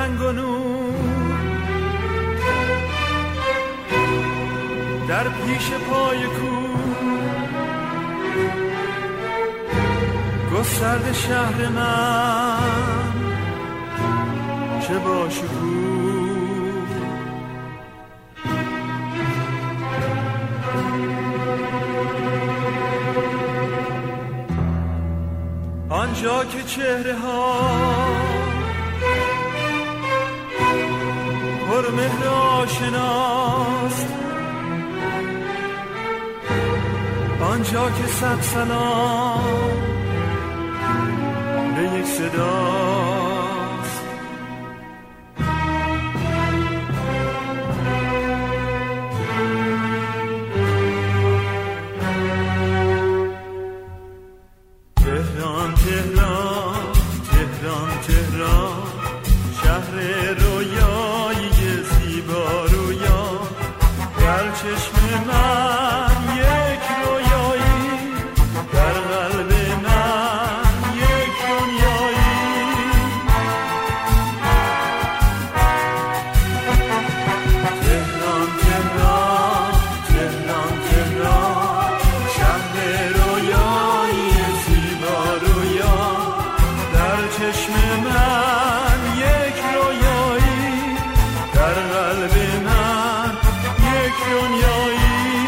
رنگ و نور در پیش پای کوه گسترده شهر من چه با شکوه. آنجا که چهره ها پر مهر آشناست، آنجا که صد سلام به یک صداست. تهران تهران تهران تهران شهر رویایی زیبا رویا، در چشم من یک رویایی، در قلب من یک دنیایی. تهران تهران تهران تهران شهر رویایی زیبا رویا، در چشم من یک رویایی، در قلب من یک دنیایی.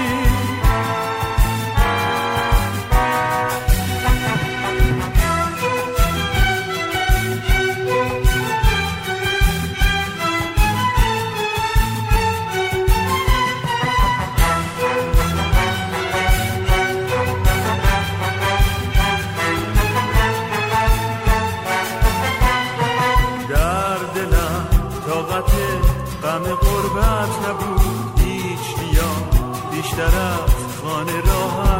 در دلم طاقت غم غربت نبود هیچ، بیا بیشتر از خانه راحت